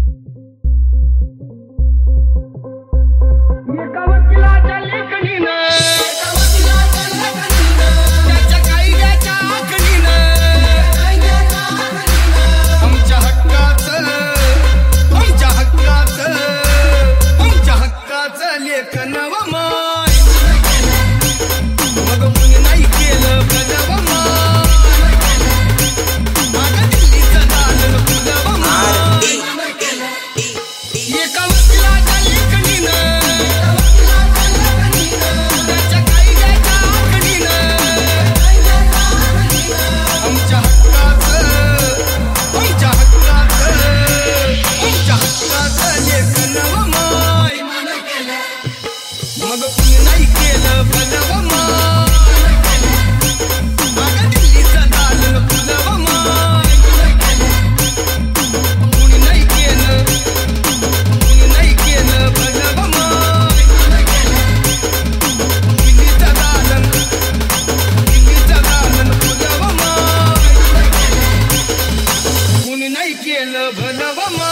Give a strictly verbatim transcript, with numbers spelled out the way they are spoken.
एका वकिलाच्या लेखणीनं त्याच्या कायद्याच्या आखणीनं आमच्या हक्काचं आमच्या हक्काचं आमच्या हक्काचं लेखन व माय मग कुणी नाही केलं भलं व माय मागं दिल्लीचं दालन फुलं व माय एका वकिलाच्या लेखणीनं त्याच्या कायद्याच्या आखणीनं आमच्या हक्काचं आमच्या हक्काचं आमच्या हक्काचं लेखन व माय मग कुणी नाही केलं भलं व माय मागं दिल्लीचं दालन फुलं व माय कुणी नाही केलं कुणी नाही केलं भलं व माय दिल्लीचं दालन दिल्लीचं दालन फुलं व माय कुणी नाही केलं भलं व माय